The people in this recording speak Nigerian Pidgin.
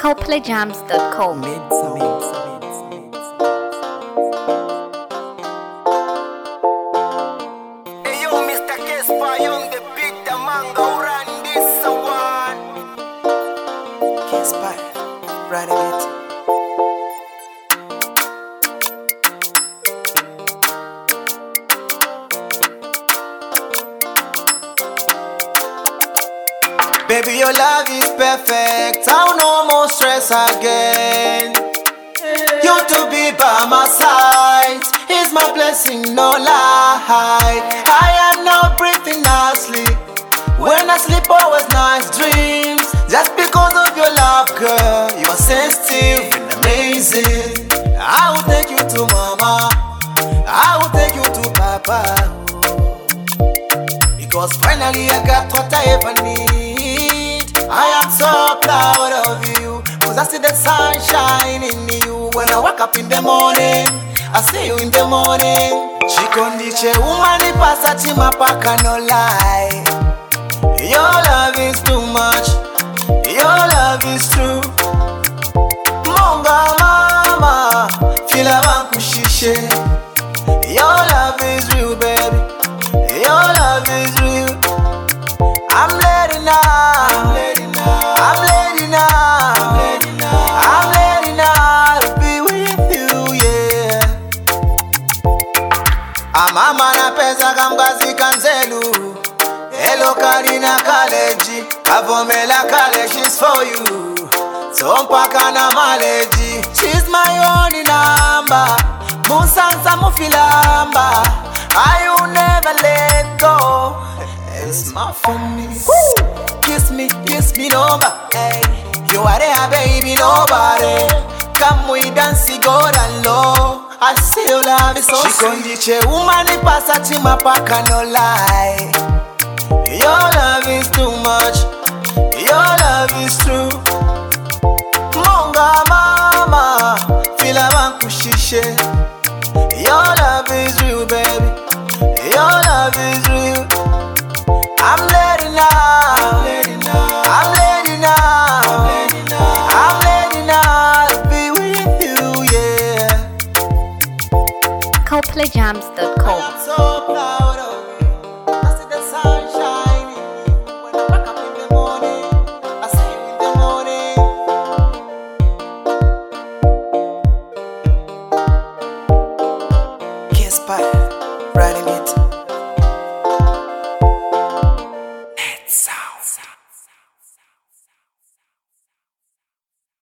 CopleyJams.com. Hey yo, Mr. Kespa, young the big the manga, who ran this one? Kespa, right a bit. Baby, your love is perfect. I no more stress again. You to be by my side is my blessing, no lie. I am not breathing, I sleep. When I sleep, always nice dreams. Just because of your love, girl, you are sensitive and amazing. I will take you to mama. I will take you to papa. Because finally I got what I ever need. I am so proud of you, cause I see the sunshine in you. When I wake up in the morning, I see you in the morning. Chikondiche umani pasa chimapaka, no lie. Your love is too much, your love is true. Monga mama, fila wankushishe. Your love is real, baby. Your love is real. I'm ready now. I'm ready now. I'm ready now. I'm ready now. I'm ready now to be with you, yeah. Amama na pesa kamgazi kanzelu. Hello Karina Kaleji. Avomela Kale, she's for you. So mpaka na maleji. She's my only number. Musansa mufilamba. I will never let go. It's smart for me. Kiss me over. Hey, you are there, baby, nobody. Come we dance, go down low. I still love it so sweet. Chikondiche umani pasa chimapaka, no lie. Your love is too much. Your love is true. Monga mama, fila wankushishe. Your love is real, baby. Your love is real.